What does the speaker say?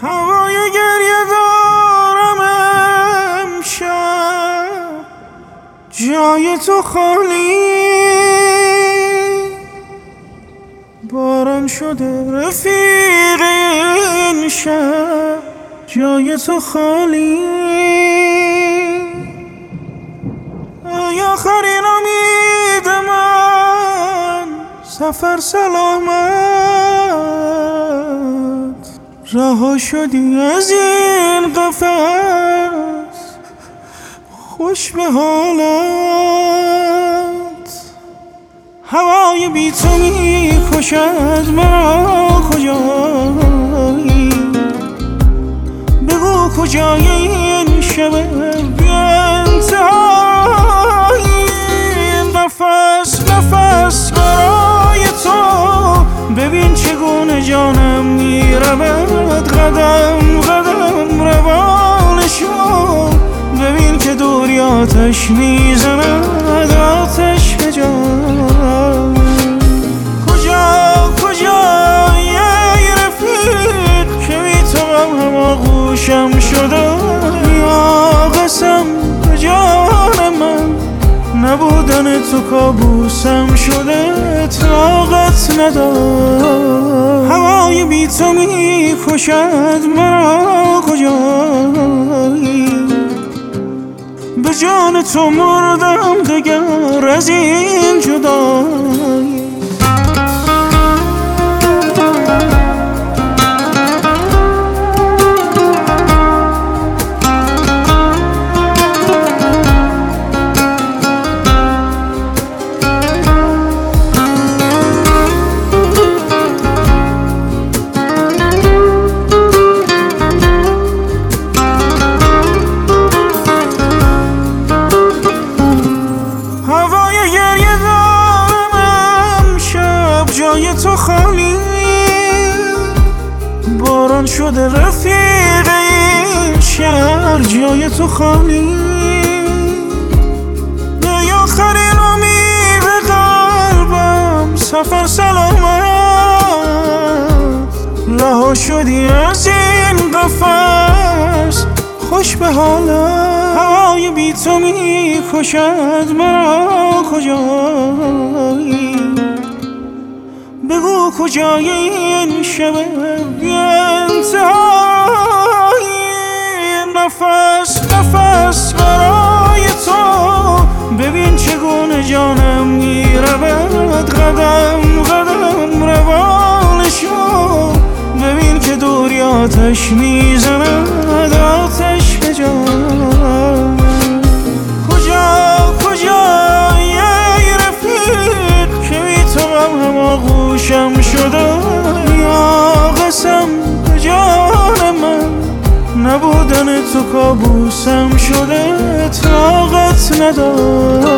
هوای گریه دارم امشب، جای تو خالی. باران شده رفیق این شب، جای تو خالی. ای آخرین امید من، سفر سلامت. رها شدی از این قفس، خوش به حالت. هوای بی تو می کشد مرا، کجایی؟ بگو کجای این شب بی انتهایی. نفس نفس برای تو، ببین چگونه جانم می رود. قدم قدم روانشو، ببین که دوری آتش می زند، آتش به جان. کجا ای رفیق که بی تو هم آغوشم شده. یا قسم به جان من، نبودن تو کابوسم شده. طاقت ندارم، هوای بی تو می کشد مرا، کجایی؟ به جان تو مردم دگر از این جدایی. جای تو خالی. باران شده رفیق این شهر، جای تو خالی. ای آخرین امید قلبم، سفر سلامت. رها شدی از این قفس، خوش به حالت. هوای بی تو می کشد مرا، کجایی؟ بگو کجای این شب بی انتهایی. نفس نفس برای تو، ببین چگونه جانم می رود. قدم قدم روانشو، ببین که دوری آتش می زند، آتش به جان. کجا ای رفیق که بی تو هم آغوشم شده. یا قسم به جان من، نبودن تو کابوسم شده. طاقت ندارم.